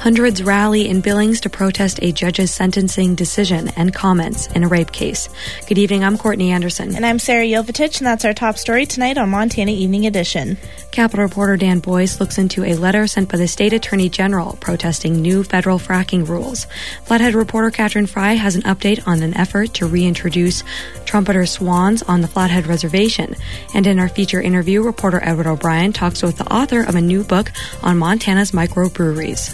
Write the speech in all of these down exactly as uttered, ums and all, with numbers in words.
Hundreds rally in Billings to protest a judge's sentencing decision and comments in a rape case. Good evening, I'm Courtney Anderson. And I'm Sarah Yovitich, and that's our top story tonight on Montana Evening Edition. Capitol reporter Dan Boyce looks into a letter sent by the state attorney general protesting new federal fracking rules. Flathead reporter Katherine Fry has an update on an effort to reintroduce trumpeter swans on the Flathead Reservation. And in our feature interview, reporter Edward O'Brien talks with the author of a new book on Montana's microbreweries.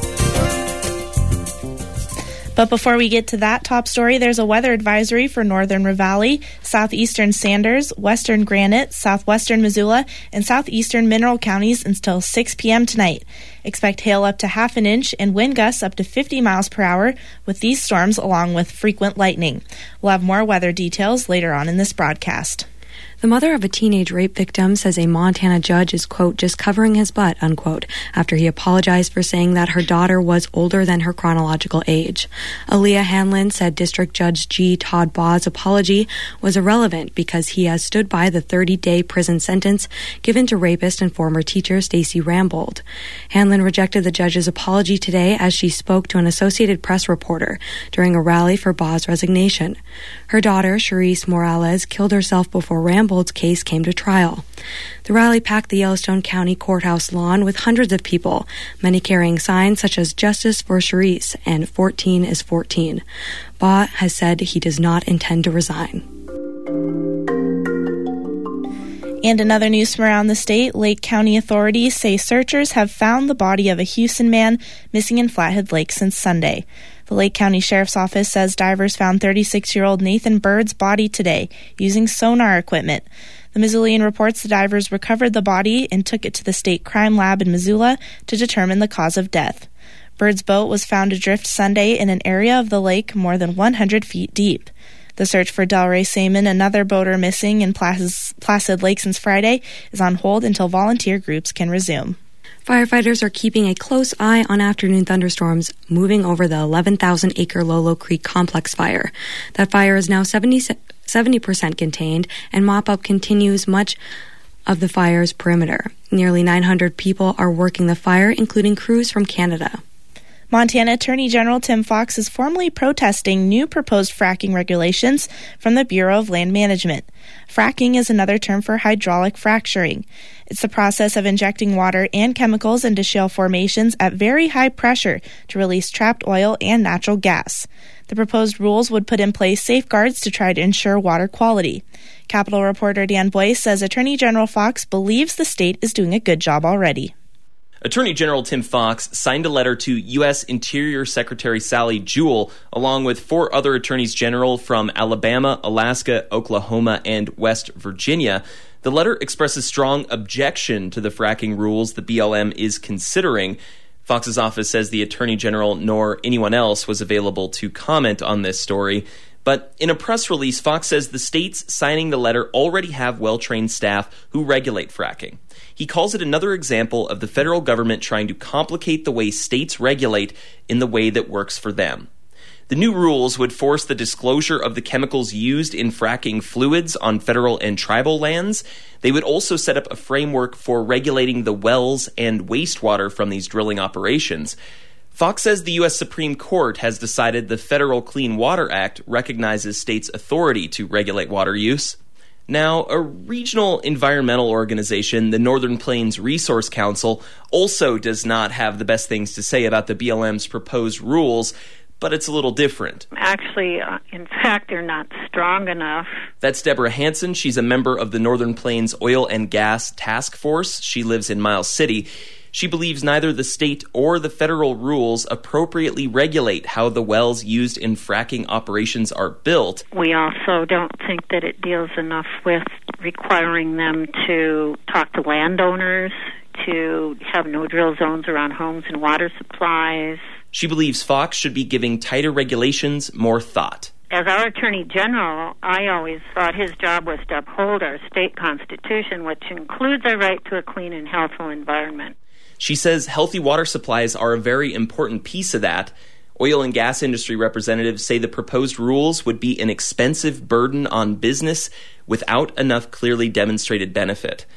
But before we get to that top story, there's a weather advisory for northern Ravalli, southeastern Sanders, western Granite, southwestern Missoula, and southeastern Mineral counties until six p.m. tonight. Expect hail up to half an inch and wind gusts up to fifty miles per hour with these storms along with frequent lightning. We'll have more weather details later on in this broadcast. The mother of a teenage rape victim says a Montana judge is, quote, just covering his butt, unquote, after he apologized for saying that her daughter was older than her chronological age. Aaliyah Hanlon said District Judge G. Todd Baugh's apology was irrelevant because he has stood by the thirty-day prison sentence given to rapist and former teacher Stacey Rambold. Hanlon rejected the judge's apology today as she spoke to an Associated Press reporter during a rally for Baugh's resignation. Her daughter, Charisse Morales, killed herself before Rambold's case came to trial. The rally packed the Yellowstone County Courthouse lawn with hundreds of people, many carrying signs such as Justice for Charisse and fourteen is fourteen. Baugh has said he does not intend to resign. And in other news from around the state, Lake County authorities say searchers have found the body of a Houston man missing in Flathead Lake since Sunday. The Lake County Sheriff's Office says divers found thirty-six-year-old Nathan Bird's body today using sonar equipment. The Missoulian reports the divers recovered the body and took it to the state crime lab in Missoula to determine the cause of death. Bird's boat was found adrift Sunday in an area of the lake more than one hundred feet deep. The search for Delray Saman, another boater missing in Placid Lake since Friday, is on hold until volunteer groups can resume. Firefighters are keeping a close eye on afternoon thunderstorms moving over the eleven thousand acre Lolo Creek complex fire. That fire is now seventy percent contained, and mop-up continues much of the fire's perimeter. Nearly nine hundred people are working the fire, including crews from Canada. Montana Attorney General Tim Fox is formally protesting new proposed fracking regulations from the Bureau of Land Management. Fracking is another term for hydraulic fracturing. It's the process of injecting water and chemicals into shale formations at very high pressure to release trapped oil and natural gas. The proposed rules would put in place safeguards to try to ensure water quality. Capitol reporter Dan Boyce says Attorney General Fox believes the state is doing a good job already. Attorney General Tim Fox signed a letter to U S Interior Secretary Sally Jewell, along with four other attorneys general from Alabama, Alaska, Oklahoma, and West Virginia. The letter expresses strong objection to the fracking rules the B L M is considering. Fox's office says the Attorney General nor anyone else was available to comment on this story. But in a press release, Fox says the states signing the letter already have well-trained staff who regulate fracking. He calls it another example of the federal government trying to complicate the way states regulate in the way that works for them. The new rules would force the disclosure of the chemicals used in fracking fluids on federal and tribal lands. They would also set up a framework for regulating the wells and wastewater from these drilling operations. Fox says the U S Supreme Court has decided the Federal Clean Water Act recognizes states' authority to regulate water use. Now, a regional environmental organization, the Northern Plains Resource Council, also does not have the best things to say about the B L M's proposed rules, but it's a little different. Actually, uh, in fact, they're not strong enough. That's Deborah Hansen. She's a member of the Northern Plains Oil and Gas Task Force. She lives in Miles City. She believes neither the state or the federal rules appropriately regulate how the wells used in fracking operations are built. We also don't think that it deals enough with requiring them to talk to landowners, to have no-drill zones around homes and water supplies. She believes Fox should be giving tighter regulations more thought. As our Attorney General, I always thought his job was to uphold our state constitution, which includes our right to a clean and healthful environment. She says healthy water supplies are a very important piece of that. Oil and gas industry representatives say the proposed rules would be an expensive burden on business without enough clearly demonstrated benefit.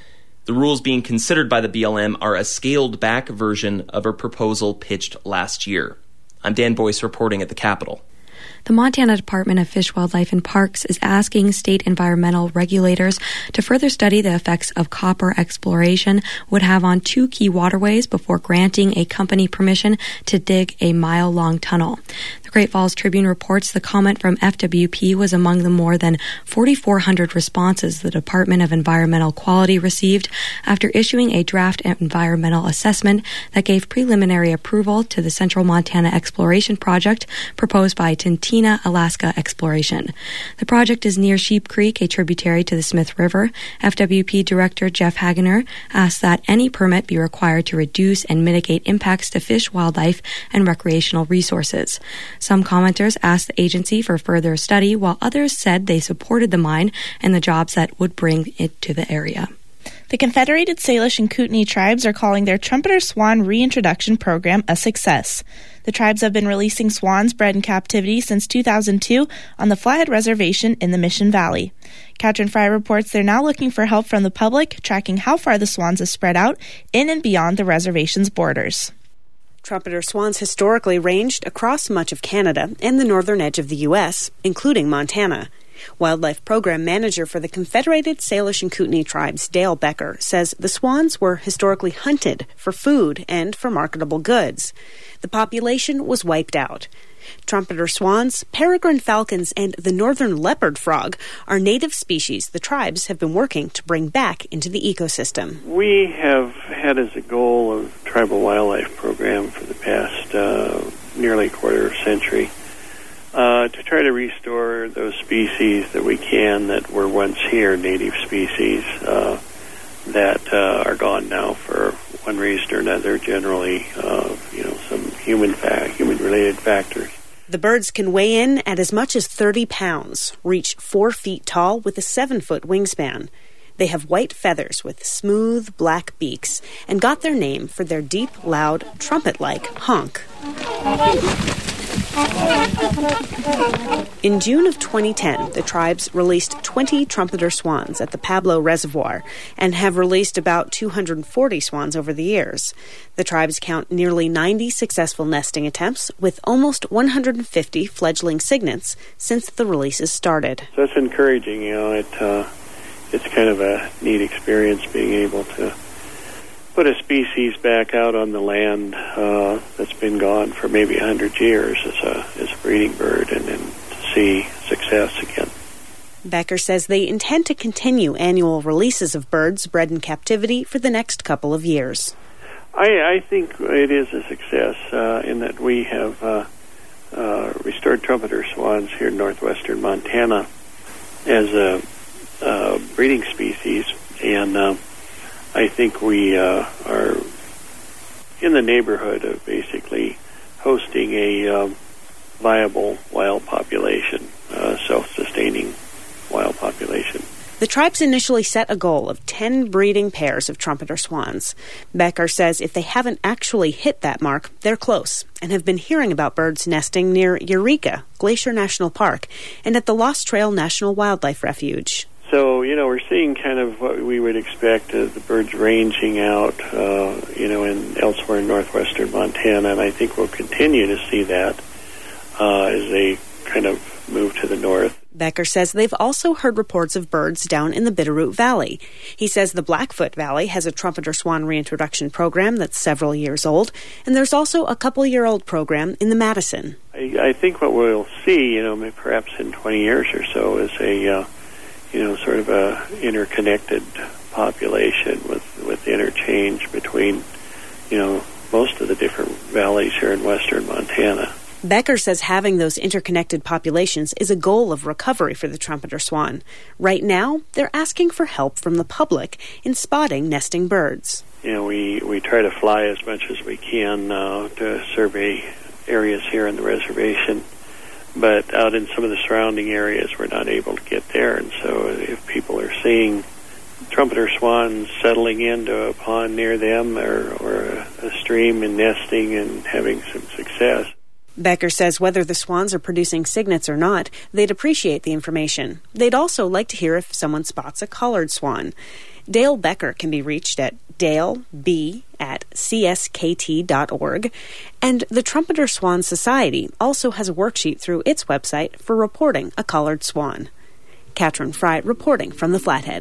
The rules being considered by the B L M are a scaled-back version of a proposal pitched last year. I'm Dan Boyce reporting at the Capitol. The Montana Department of Fish, Wildlife, and Parks is asking state environmental regulators to further study the effects of copper exploration would have on two key waterways before granting a company permission to dig a mile-long tunnel. The Great Falls Tribune reports the comment from F W P was among the more than forty-four hundred responses the Department of Environmental Quality received after issuing a draft environmental assessment that gave preliminary approval to the Central Montana Exploration Project proposed by Tintina Alaska Exploration. The project is near Sheep Creek, a tributary to the Smith River. F W P Director Jeff Hagener asked that any permit be required to reduce and mitigate impacts to fish, wildlife, and recreational resources. Some commenters asked the agency for further study, while others said they supported the mine and the jobs that would bring it to the area. The Confederated Salish and Kootenai tribes are calling their trumpeter swan reintroduction program a success. The tribes have been releasing swans bred in captivity since two thousand two on the Flathead Reservation in the Mission Valley. Katrin Fry reports they're now looking for help from the public, tracking how far the swans have spread out in and beyond the reservation's borders. Trumpeter swans historically ranged across much of Canada and the northern edge of the U S, including Montana. Wildlife Program Manager for the Confederated Salish and Kootenai Tribes, Dale Becker, says the swans were historically hunted for food and for marketable goods. The population was wiped out. Trumpeter swans, peregrine falcons, and the northern leopard frog are native species the tribes have been working to bring back into the ecosystem. We have had as a goal of tribal wildlife program for the past uh, nearly quarter of a century uh, to try to restore those species that we can that were once here, native species uh, that uh, are gone now for one reason or another, generally uh, you know, some human fa- human-related factors. The birds can weigh in at as much as thirty pounds, reach four feet tall with a seven-foot wingspan. They have white feathers with smooth black beaks and got their name for their deep, loud, trumpet-like honk. In June of twenty ten, the tribes released twenty trumpeter swans at the Pablo Reservoir and have released about two hundred forty swans over the years. The tribes count nearly ninety successful nesting attempts with almost one hundred fifty fledgling cygnets since the releases started. So it's encouraging, you know, it, uh, it's kind of a neat experience being able to put a species back out on the land uh, that's been gone for maybe one hundred years as a, as a breeding bird, and then to see success again. Becker says they intend to continue annual releases of birds bred in captivity for the next couple of years. I, I think it is a success uh, in that we have uh, uh, restored trumpeter swans here in northwestern Montana as a, a breeding species, and uh, I think we uh, are in the neighborhood of basically hosting a um, viable wild population, uh, self-sustaining wild population. The tribes initially set a goal of ten breeding pairs of trumpeter swans. Becker says if they haven't actually hit that mark, they're close and have been hearing about birds nesting near Eureka, Glacier National Park, and at the Lost Trail National Wildlife Refuge. So, you know, we're seeing kind of what we would expect as the birds ranging out, uh, you know, in elsewhere in northwestern Montana, and I think we'll continue to see that uh, as they kind of move to the north. Becker says they've also heard reports of birds down in the Bitterroot Valley. He says the Blackfoot Valley has a trumpeter swan reintroduction program that's several years old, and there's also a couple-year-old program in the Madison. I, I think what we'll see, you know, perhaps in twenty years or so, is a uh, you know, sort of a interconnected population with, with interchange between, you know, most of the different valleys here in western Montana. Becker says having those interconnected populations is a goal of recovery for the trumpeter swan. Right now, they're asking for help from the public in spotting nesting birds. You know, we, we try to fly as much as we can uh, to survey areas here in the reservation. But out in some of the surrounding areas, we're not able to get there. And so if people are seeing trumpeter swans settling into a pond near them or, or a, a stream and nesting and having some success. Becker says whether the swans are producing cygnets or not, they'd appreciate the information. They'd also like to hear if someone spots a collared swan. Dale Becker can be reached at dale b at c s k t dot org, and the Trumpeter Swan Society also has a worksheet through its website for reporting a collared swan. Katrin Fry reporting from the Flathead.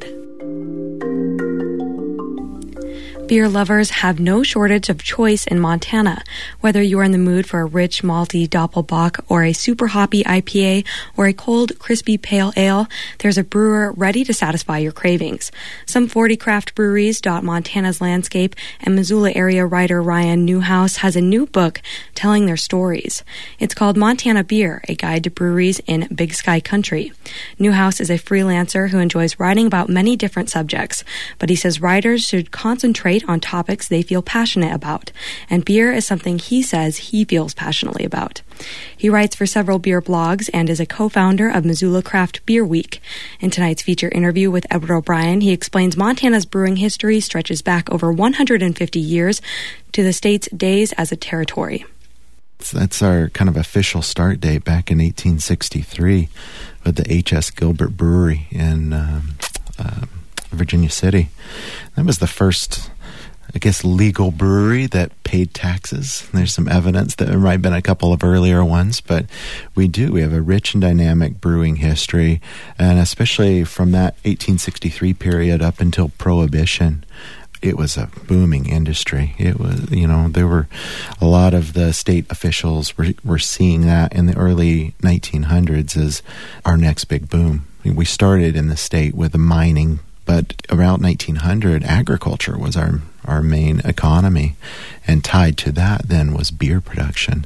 Beer lovers have no shortage of choice in Montana. Whether you're in the mood for a rich, malty Doppelbock or a super hoppy I P A or a cold, crispy pale ale, there's a brewer ready to satisfy your cravings. Some forty craft breweries dot Montana's landscape, and Missoula area writer Ryan Newhouse has a new book telling their stories. It's called Montana Beer, a guide to breweries in Big Sky Country. Newhouse is a freelancer who enjoys writing about many different subjects, but he says writers should concentrate on topics they feel passionate about, and beer is something he says he feels passionately about. He writes for several beer blogs and is a co-founder of Missoula Craft Beer Week. In tonight's feature interview with Edward O'Brien, he explains Montana's brewing history stretches back over one hundred fifty years to the state's days as a territory. That's our kind of official start date back in eighteen sixty-three with the H S Gilbert Brewery in um, uh, Virginia City. That was the first, I guess, legal brewery that paid taxes. There's some evidence that there might have been a couple of earlier ones, but we do. We have a rich and dynamic brewing history, and especially from that eighteen sixty-three period up until Prohibition, it was a booming industry. It was, you know, there were a lot of the state officials were, were seeing that in the early nineteen hundreds as our next big boom. We started in the state with the mining, but around nineteen hundred, agriculture was our our main economy, and tied to that then was beer production.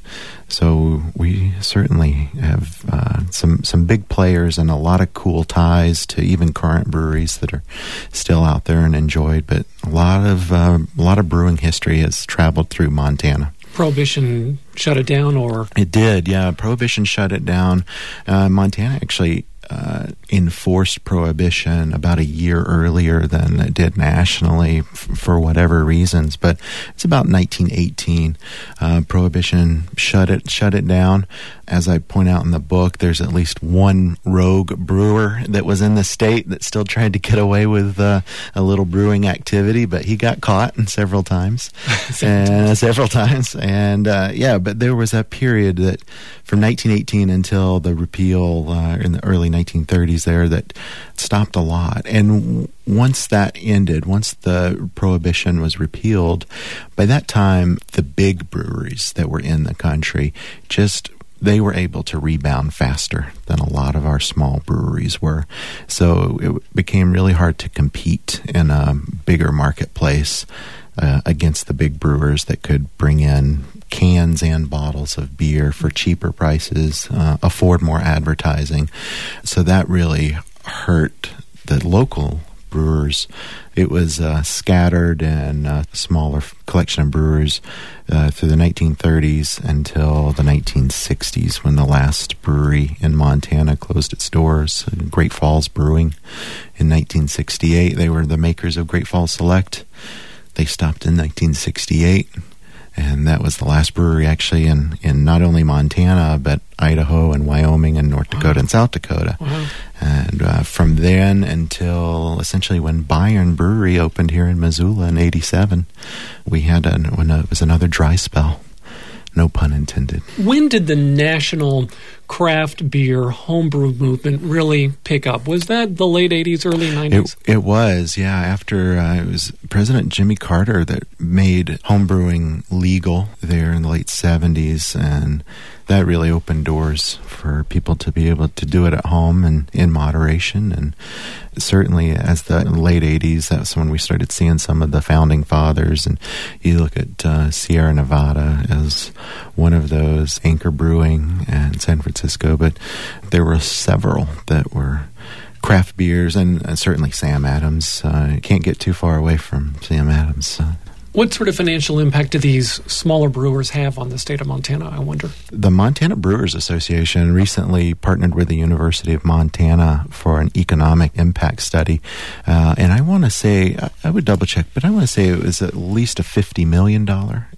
So we certainly have uh, some some big players and a lot of cool ties to even current breweries that are still out there and enjoyed. But a lot of uh, a lot of brewing history has traveled through Montana. Prohibition shut it down, or it did, yeah. Prohibition shut it down. Uh, Montana actually Uh, enforced Prohibition about a year earlier than it did nationally f- for whatever reasons, but it's about nineteen eighteen. Uh, Prohibition shut it shut it down. As I point out in the book, there's at least one rogue brewer that was in the state that still tried to get away with uh, a little brewing activity, but he got caught and several times, and several times, and uh, yeah. But there was a period that from nineteen eighteen until the repeal uh, in the early nineteen thirties there that stopped a lot. And w- once that ended, once the Prohibition was repealed, by that time the big breweries that were in the country just they were able to rebound faster than a lot of our small breweries were. So it became really hard to compete in a bigger marketplace uh, against the big brewers that could bring in cans and bottles of beer for cheaper prices, uh, afford more advertising. So that really hurt the local brewers. It was uh, scattered and a smaller collection of brewers uh, through the nineteen thirties until the nineteen sixties, when the last brewery in Montana closed its doors, Great Falls Brewing. In nineteen sixty-eight, they were the makers of Great Falls Select. They stopped in nineteen sixty-eight. And that was the last brewery actually in, in not only Montana, but Idaho and Wyoming and North Dakota wow. and South Dakota. Wow. And uh, from then until essentially when Bayern Brewery opened here in Missoula in eighty-seven, we had a, when it was another dry spell. No pun intended. When did the national craft beer homebrew movement really pick up? Was that the late eighties, early nineties? It, it was, yeah. After uh, it was President Jimmy Carter that made homebrewing legal there in the late seventies, and that really opened doors for people to be able to do it at home and in moderation. And certainly as the late eighties, that's when we started seeing some of the founding fathers. And you look at uh, Sierra Nevada as one of those, Anchor Brewing and San Francisco, but there were several that were craft beers, and uh, certainly Sam Adams. Uh, can't get too far away from Sam Adams. Uh, What sort of financial impact do these smaller brewers have on the state of Montana, I wonder? The Montana Brewers Association recently partnered with the University of Montana for an economic impact study. Uh, and I want to say, I would double check, but I want to say it was at least a fifty million dollars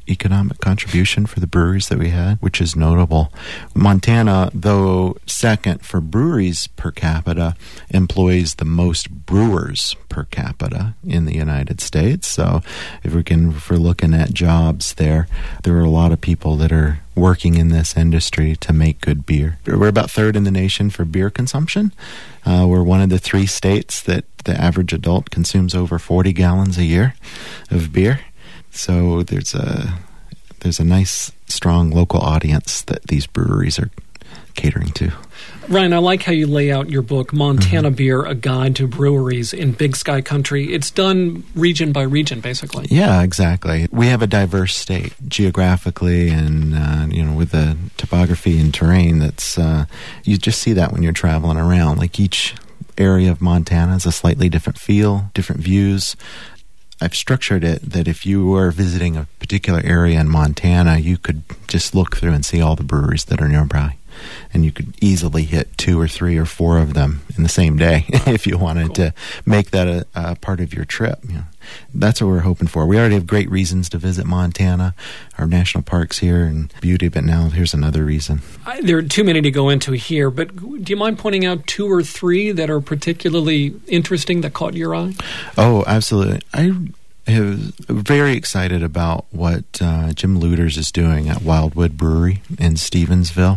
economic contribution for the breweries that we had, which is notable. Montana, though second for breweries per capita, employs the most brewers per capita in the United States. So if we can, if we're looking at jobs there, there are a lot of people that are working in this industry to make good beer. We're about third in the nation for beer consumption. Uh, we're one of the three states that the average adult consumes over forty gallons a year of beer. So there's a there's a nice, strong local audience that these breweries are catering to. Ryan, I like how you lay out your book, Montana mm-hmm. Beer, A Guide to Breweries in Big Sky Country. It's done region by region, basically. Yeah, exactly. We have a diverse state geographically and, uh, you know, with the topography and terrain that's, uh, you just see that when you're traveling around. Like each area of Montana has a slightly different feel, different views. I've structured it that if you were visiting a particular area in Montana, you could just look through and see all the breweries that are nearby. And you could easily hit two or three or four of them in the same day if you wanted cool. to make that a, a part of your trip. You know, that's what we're hoping for. We already have great reasons to visit Montana, our national parks here and beauty, but now here's another reason. I, there are too many to go into here, but do you mind pointing out two or three that are particularly interesting that caught your eye? Oh, absolutely. I am very excited about what uh, Jim Luters is doing at Wildwood Brewery in Stevensville.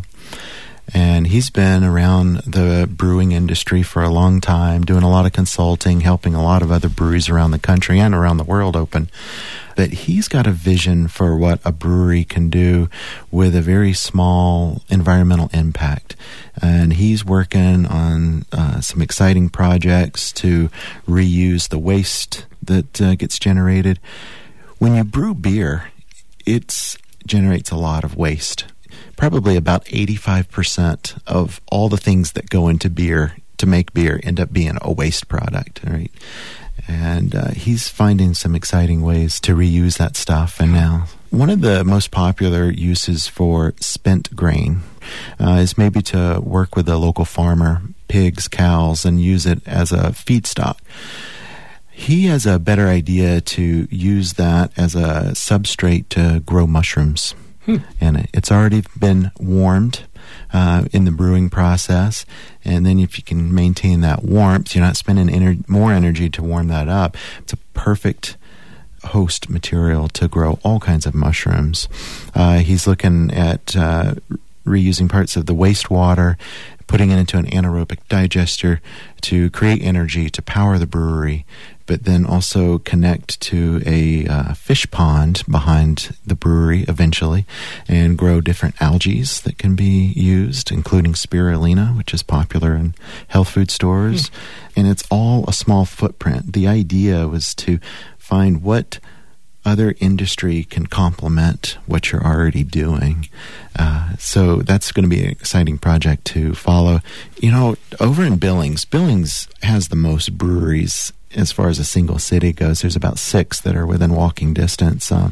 And he's been around the brewing industry for a long time, doing a lot of consulting, helping a lot of other breweries around the country and around the world open. But he's got a vision for what a brewery can do with a very small environmental impact. And he's working on uh, some exciting projects to reuse the waste that uh, gets generated. When you brew beer, it generates a lot of waste. Probably about eighty-five percent of all the things that go into beer to make beer end up being a waste product, right? And uh, he's finding some exciting ways to reuse that stuff. And now one of the most popular uses for spent grain uh, is maybe to work with a local farmer, pigs, cows, and use it as a feedstock. He has a better idea to use that as a substrate to grow mushrooms. Hmm. And it's already been warmed uh, in the brewing process. And then if you can maintain that warmth, you're not spending ener- more energy to warm that up. It's a perfect host material to grow all kinds of mushrooms. Uh, he's looking at uh, reusing parts of the wastewater, putting it into an anaerobic digester to create energy to power the brewery, but then also connect to a uh, fish pond behind the brewery eventually and grow different algae that can be used, including spirulina, which is popular in health food stores. Mm. And it's all a small footprint. The idea was to find what other industry can complement what you're already doing. Uh, so that's going to be an exciting project to follow. You know, over in Billings, Billings has the most breweries as far as a single city goes. There's about six that are within walking distance. Um,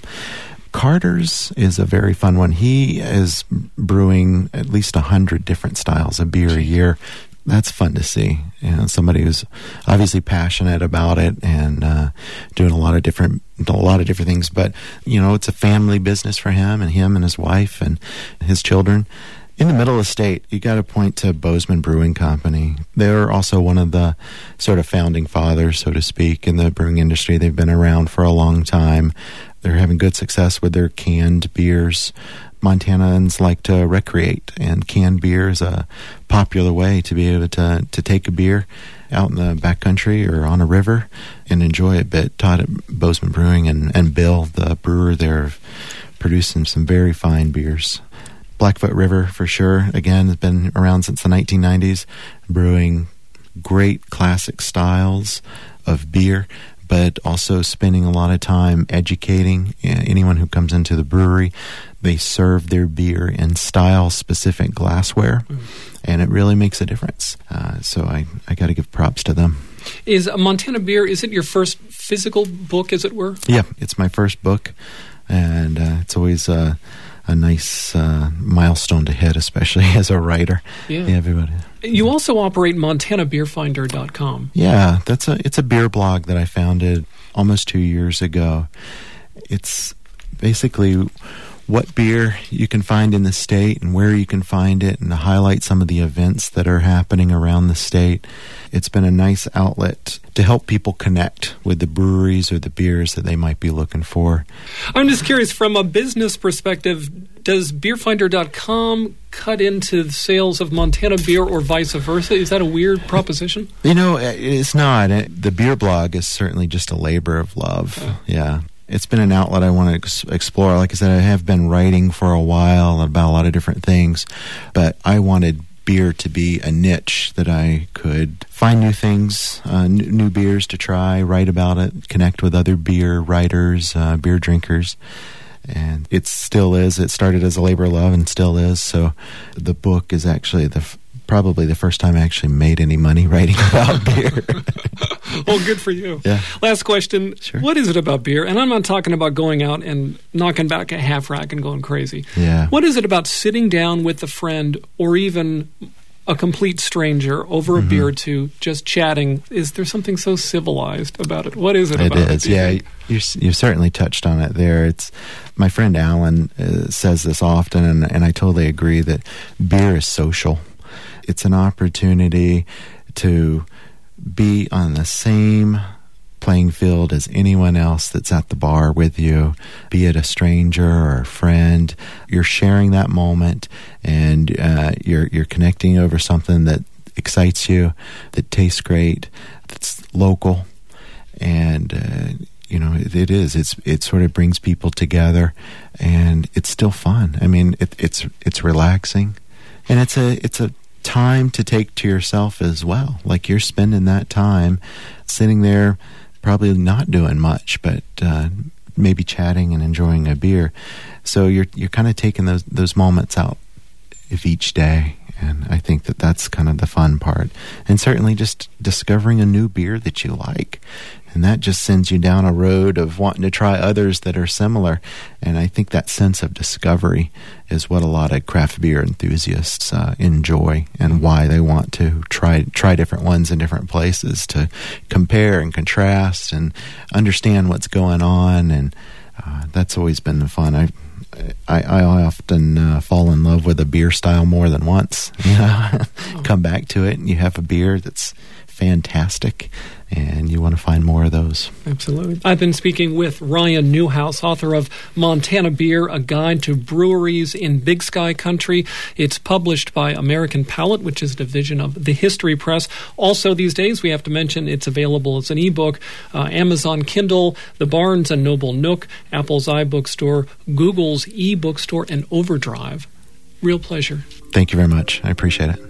Carter's is a very fun one. He is brewing at least a hundred different styles of beer a year. That's fun to see. You know, somebody who's obviously passionate about it and uh, doing a lot of different, a lot of different things. But you know, it's a family business for him and him and his wife and his children. In the middle of the state, you got to point to Bozeman Brewing Company. They're also one of the sort of founding fathers, so to speak, in the brewing industry. They've been around for a long time. They're having good success with their canned beers. Montanans like to recreate, and canned beer is a popular way to be able to, to take a beer out in the backcountry or on a river and enjoy it. But Todd at Bozeman Brewing and, and Bill, the brewer there, have produced some very fine beers. Blackfoot River, for sure, again, has been around since the nineteen nineties, brewing great classic styles of beer, but also spending a lot of time educating anyone who comes into the brewery. They serve their beer in style-specific glassware, mm. and it really makes a difference. Uh, so I, I got to give props to them. Is Montana Beer, is it your first physical book, as it were? Yeah, it's my first book, and uh, it's always uh, a nice uh, milestone to hit, especially as a writer. Yeah. yeah everybody. You also operate Montana Beer Finder dot com. Yeah, that's a it's a beer blog that I founded almost two years ago. It's basically what beer you can find in the state and where you can find it, and to highlight some of the events that are happening around the state. It's been a nice outlet to help people connect with the breweries or the beers that they might be looking for. I'm just curious, from a business perspective, does beer finder dot com cut into the sales of Montana beer or vice versa? Is that a weird proposition? You know, it's not. The beer blog is certainly just a labor of love. Oh. Yeah. It's been an outlet I want to ex- explore. Like I said, I have been writing for a while about a lot of different things, but I wanted beer to be a niche that I could find new things, uh, n- new beers to try, write about it, connect with other beer writers, uh, beer drinkers. And it still is. It started as a labor of love and still is. So the book is actually the f- probably the first time I actually made any money writing about beer. Well, good for you. Yeah. Last question. Sure. What is it about beer? And I'm not talking about going out and knocking back a half rack and going crazy. Yeah. What is it about sitting down with a friend or even a complete stranger over a mm-hmm. beer or two, just chatting? Is there something so civilized about it? What is it, it about is. it? It is, yeah. You you've certainly touched on it there. It's my friend Alan uh, says this often, and, and I totally agree that beer is social. It's an opportunity to be on the same playing field as anyone else that's at the bar with you, be it a stranger or a friend. You're sharing that moment, and uh, you're you're connecting over something that excites you, that tastes great, that's local, and uh, you know it, it is. It's it sort of brings people together, and it's still fun. I mean, it, it's it's relaxing, and it's a it's a time to take to yourself as well. Like you're spending that time sitting there, probably not doing much, but uh, maybe chatting and enjoying a beer. So you're you're kind of taking those those moments out of each day, and I think that that's kind of the fun part. And certainly just discovering a new beer that you like. And that just sends you down a road of wanting to try others that are similar. And I think that sense of discovery is what a lot of craft beer enthusiasts uh, enjoy, and why they want to try try different ones in different places to compare and contrast and understand what's going on. And uh, that's always been the fun. I I, I often uh, fall in love with a beer style more than once. You know? Come back to it, and you have a beer that's fantastic, and you want to find more of those. Absolutely. I've been speaking with Ryan Newhouse, author of Montana Beer, A Guide to Breweries in Big Sky Country. It's published by American Palate, which is a division of the History Press. Also, these days, we have to mention it's available as an ebook, uh, Amazon Kindle, the Barnes and Noble Nook, Apple's iBookstore, Google's eBookstore, and Overdrive. Real pleasure. Thank you very much. I appreciate it.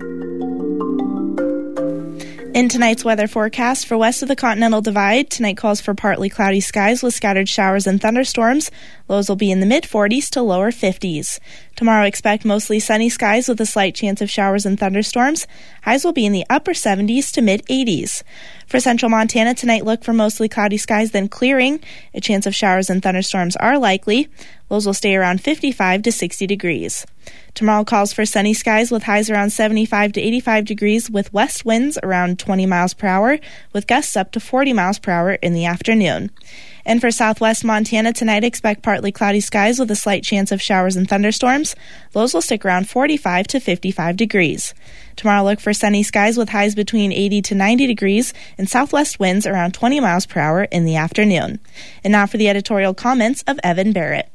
In tonight's weather forecast for west of the Continental Divide, tonight calls for partly cloudy skies with scattered showers and thunderstorms. Lows will be in the mid forties to lower fifties. Tomorrow, expect mostly sunny skies with a slight chance of showers and thunderstorms. Highs will be in the upper seventies to mid eighties. For central Montana, tonight look for mostly cloudy skies, then clearing. A chance of showers and thunderstorms are likely. Lows will stay around fifty-five to sixty degrees. Tomorrow calls for sunny skies with highs around seventy-five to eighty-five degrees with west winds around twenty miles per hour with gusts up to forty miles per hour in the afternoon. And for southwest Montana, tonight expect partly cloudy skies with a slight chance of showers and thunderstorms. Lows will stick around forty-five to fifty-five degrees. Tomorrow look for sunny skies with highs between eighty to ninety degrees and southwest winds around twenty miles per hour in the afternoon. And now for the editorial comments of Evan Barrett.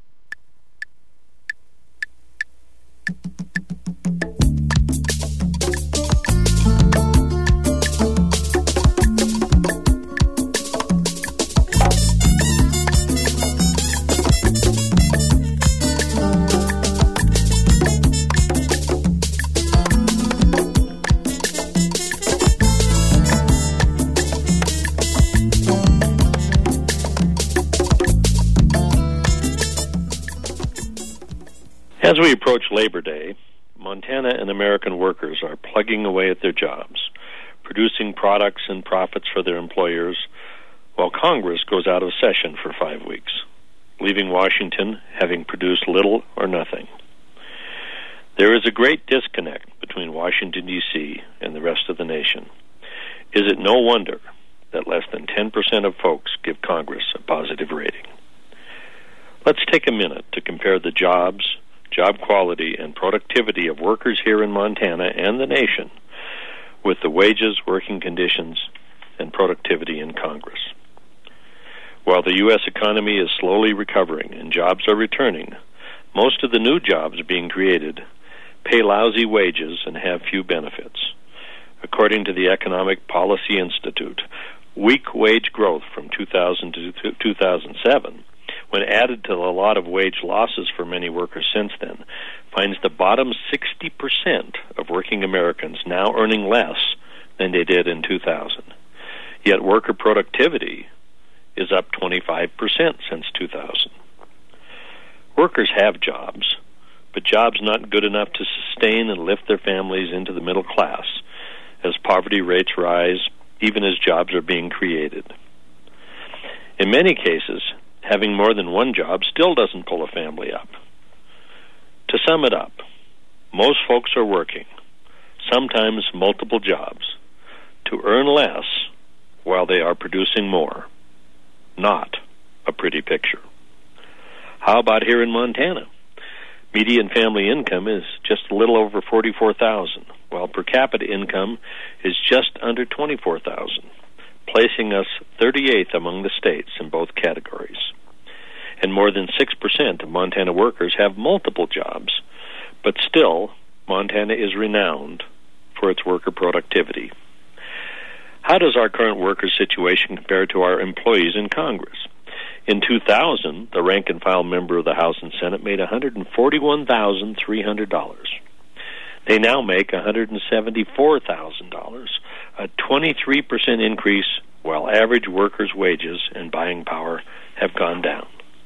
As we approach Labor Day, Montana and American workers are plugging away at their jobs, producing products and profits for their employers, while Congress goes out of session for five weeks, leaving Washington having produced little or nothing. There is a great disconnect between Washington, D C and the rest of the nation. Is it no wonder that less than ten percent of folks give Congress a positive rating? Let's take a minute to compare the jobs, job quality, and productivity of workers here in Montana and the nation with the wages, working conditions, and productivity in Congress. While the U S economy is slowly recovering and jobs are returning, most of the new jobs being created pay lousy wages and have few benefits. According to the Economic Policy Institute, weak wage growth from two thousand to two thousand seven, when added to the lot of wage losses for many workers since then, finds the bottom sixty percent of working Americans now earning less than they did in two thousand. Yet worker productivity is up twenty-five percent since two thousand. Workers have jobs, but jobs not good enough to sustain and lift their families into the middle class as poverty rates rise, even as jobs are being created. In many cases, having more than one job still doesn't pull a family up. To sum it up, most folks are working, sometimes multiple jobs, to earn less while they are producing more. Not a pretty picture. How about here in Montana? Median family income is just a little over forty-four thousand dollars, while per capita income is just under twenty-four thousand dollars, placing us thirty-eighth among the states in both categories. And more than six percent of Montana workers have multiple jobs, but still, Montana is renowned for its worker productivity. How does our current worker situation compare to our employees in Congress? In two thousand, the rank-and-file member of the House and Senate made one hundred forty-one thousand three hundred dollars. They now make one hundred seventy-four thousand dollars, a twenty-three percent increase, while average workers' wages and buying power have gone down.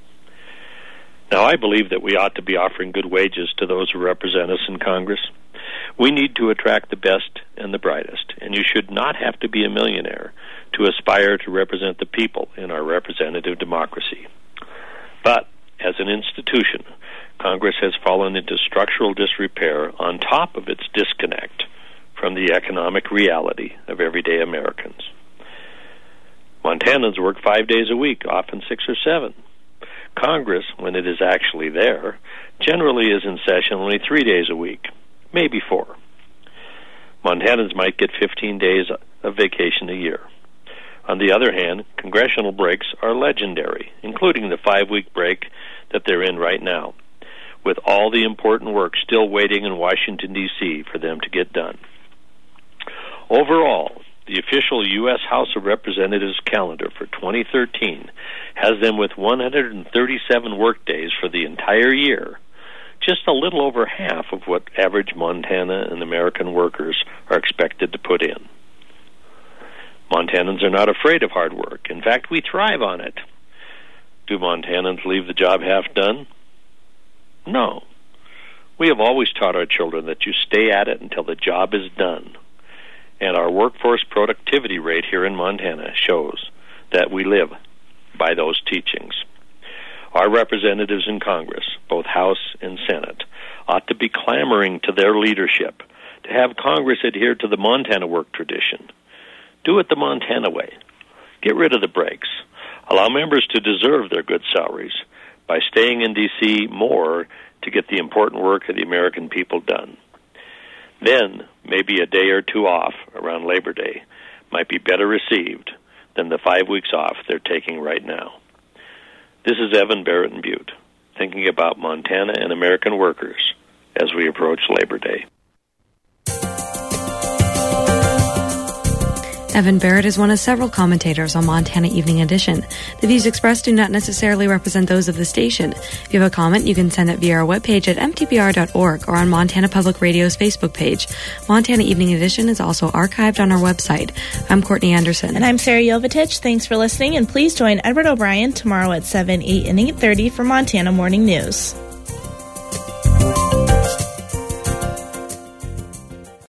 Now, I believe that we ought to be offering good wages to those who represent us in Congress. We need to attract the best and the brightest, and you should not have to be a millionaire to aspire to represent the people in our representative democracy. But, as an institution, Congress has fallen into structural disrepair on top of its disconnect from the economic reality of everyday Americans. Montanans work five days a week, often six or seven. Congress, when it is actually there, generally is in session only three days a week, maybe four. Montanans might get fifteen days of vacation a year. On the other hand, congressional breaks are legendary, including the five-week break that they're in right now, with all the important work still waiting in Washington, D C for them to get done. Overall, the official U S House of Representatives calendar for twenty thirteen has them with one hundred thirty-seven work days for the entire year, just a little over half of what average Montana and American workers are expected to put in. Montanans are not afraid of hard work. In fact, we thrive on it. Do Montanans leave the job half done? No. We have always taught our children that you stay at it until the job is done. And our workforce productivity rate here in Montana shows that we live by those teachings. Our representatives in Congress, both House and Senate, ought to be clamoring to their leadership to have Congress adhere to the Montana work tradition. Do it the Montana way. Get rid of the breaks. Allow members to deserve their good salaries by staying in D C more to get the important work of the American people done. Then, maybe a day or two off around Labor Day might be better received than the five weeks off they're taking right now. This is Evan Barrett in Butte, thinking about Montana and American workers as we approach Labor Day. Evan Barrett is one of several commentators on Montana Evening Edition. The views expressed do not necessarily represent those of the station. If you have a comment, you can send it via our webpage at m t p r dot org or on Montana Public Radio's Facebook page. Montana Evening Edition is also archived on our website. I'm Courtney Anderson. And I'm Sarah Jovitich. Thanks for listening, and please join Edward O'Brien tomorrow at seven, eight, and eight thirty for Montana Morning News.